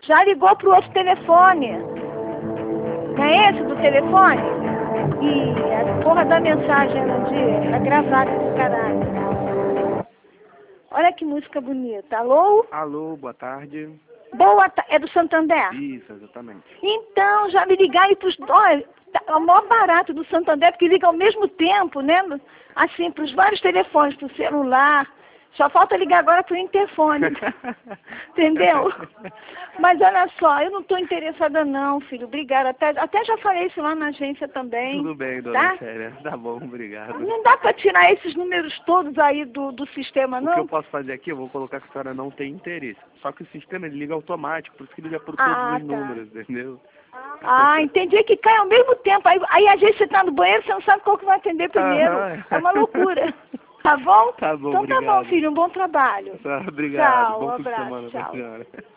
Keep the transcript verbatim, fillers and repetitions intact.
Já ligou pro outro telefone. Não é esse do telefone? E a porra da mensagem era de... Era gravada do caralho. Olha que música bonita. Alô? Alô, boa tarde. Boa tarde. É do Santander? Isso, exatamente. Então, já me ligaram pros... Olha, é o maior barato do Santander, porque liga ao mesmo tempo, né? Assim, pros vários telefones, pro celular. Só falta ligar agora pro interfone. Entendeu? Mas olha só, eu não estou interessada não, filho. Obrigada. Até, até já falei isso lá na agência também. Tudo bem, dona Tá? Célia. Tá bom, obrigado. Não dá para tirar esses números todos aí do, do sistema, não? O que eu posso fazer aqui, eu vou colocar que a senhora não tem interesse. Só que o sistema ele liga automático, por isso que liga por todos Ah, os tá. números, entendeu? Ah, entendi que cai ao mesmo tempo. Aí, aí às vezes você está no banheiro, você não sabe qual que vai atender primeiro. Aham. É uma loucura. Tá bom? Tá bom, então obrigado. tá bom, filho. Um bom trabalho. Tá, obrigado. Tchau, Bom um fim de abraço. semana pra Tchau. senhora.